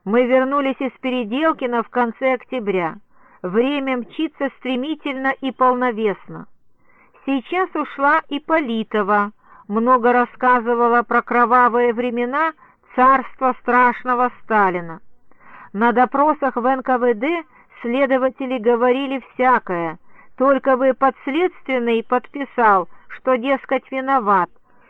Мы вернулись из Переделкина в конце октября. Время мчится стремительно и полновесно. Сейчас ушла Ипполитова, много рассказывала про кровавые времена царства страшного Сталина. На допросах в НКВД следователи говорили всякое, только бы подследственный подписал, что, дескать, виноват.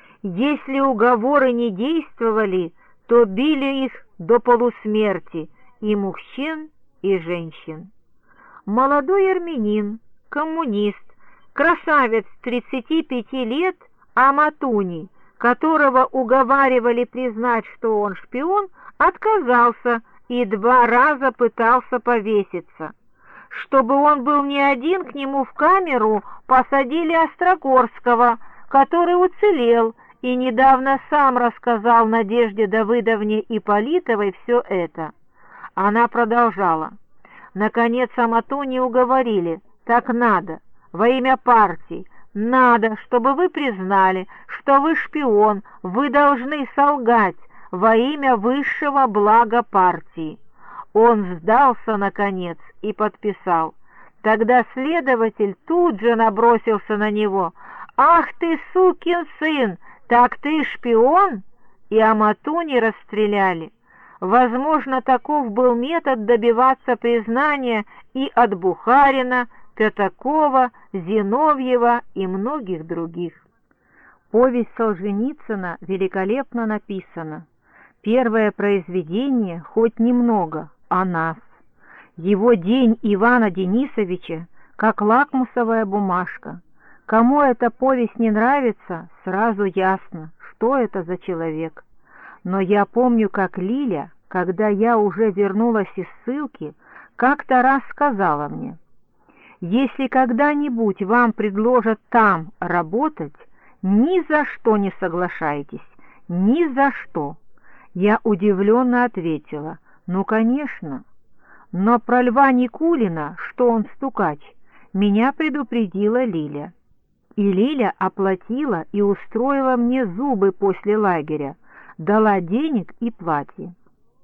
Если уговоры не действовали, то били их до полусмерти, и мужчин, и женщин. Молодой армянин, коммунист, красавец 35 лет Аматуни, которого уговаривали признать, что он шпион, отказался и 2 раза пытался повеситься. Чтобы он был не один, к нему в камеру посадили Острогорского, который уцелел и недавно сам рассказал Надежде Давыдовне Ипполитовой все это. Она продолжала. Наконец Аматуни уговорили: так надо, во имя партии, надо, чтобы вы признали, что вы шпион, вы должны солгать во имя высшего блага партии. Он сдался, наконец, и подписал. Тогда следователь тут же набросился на него. «Ах ты, сукин сын, так ты шпион?» И Аматуни расстреляли. Возможно, таков был метод добиваться признания и от Бухарина, Пятакова, Зиновьева и многих других. Повесть Солженицына великолепно написана. Первое произведение хоть немного о нас. Его «День Ивана Денисовича» как лакмусовая бумажка. Кому эта повесть не нравится, сразу ясно, что это за человек. Но я помню, как Лиля, когда я уже вернулась из ссылки, как-то раз сказала мне: «Если когда-нибудь вам предложат там работать, ни за что не соглашайтесь, ни за что». Я удивленно ответила: «Ну, конечно». Но про Льва Никулина, что он стукач, меня предупредила Лиля. И Лиля оплатила и устроила мне зубы после лагеря, дала денег и платье.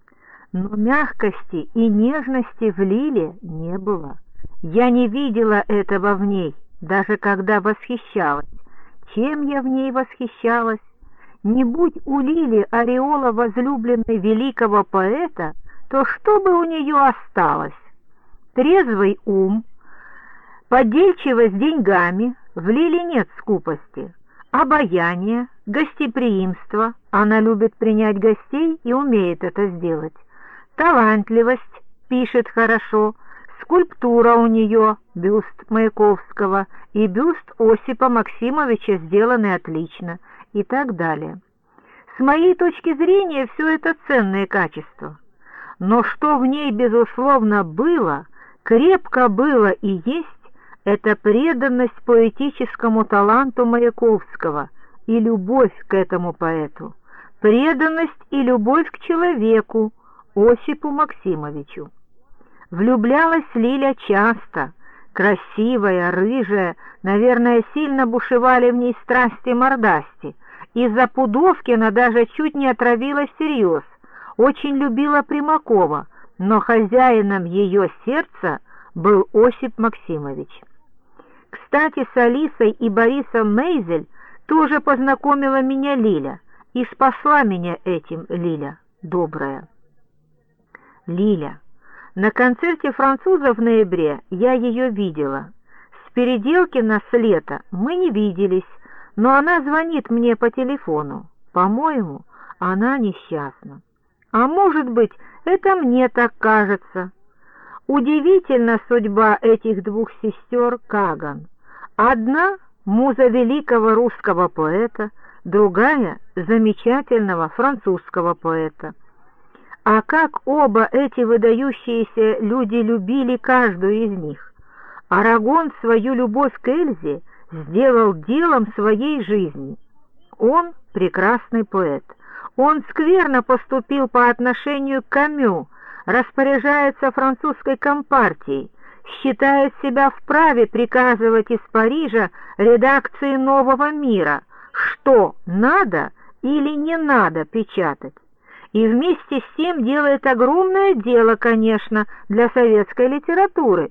Но мягкости и нежности в Лиле не было. Я не видела этого в ней, даже когда восхищалась. Чем я в ней восхищалась? Не будь у Лили ореола возлюбленной великого поэта, то что бы у нее осталось? Трезвый ум, подельчивость деньгами, в Лиле нет скупости, обаяние, гостеприимство, она любит принять гостей и умеет это сделать, талантливость, пишет хорошо, скульптура у нее, бюст Маяковского и бюст Осипа Максимовича сделаны отлично и так далее. С моей точки зрения, все это ценные качества. Но что в ней, безусловно, было, крепко было и есть, это преданность поэтическому таланту Маяковского и любовь к этому поэту, преданность и любовь к человеку, Осипу Максимовичу. Влюблялась Лиля часто, красивая, рыжая, наверное, сильно бушевали в ней страсти-мордасти. Из-за Пудовкина даже чуть не отравилась всерьез. Очень любила Примакова, но хозяином ее сердца был Осип Максимович. Кстати, с Алисой и Борисом Мейзель тоже познакомила меня Лиля, и спасла меня этим Лиля, добрая. Лиля. На концерте французов в ноябре я ее видела. С Переделкина с лета мы не виделись, но она звонит мне по телефону. По-моему, она несчастна. А может быть, это мне так кажется. Удивительна судьба этих 2 сестер Каган. Одна — муза великого русского поэта, другая — замечательного французского поэта. А как оба эти выдающиеся люди любили каждую из них! Арагон свою любовь к Эльзе сделал делом своей жизни. Он прекрасный поэт. Он скверно поступил по отношению к Камю, распоряжается французской компартией, считает себя вправе приказывать из Парижа редакции «Нового мира», что надо или не надо печатать. и вместе с тем делает огромное дело, конечно, для советской литературы.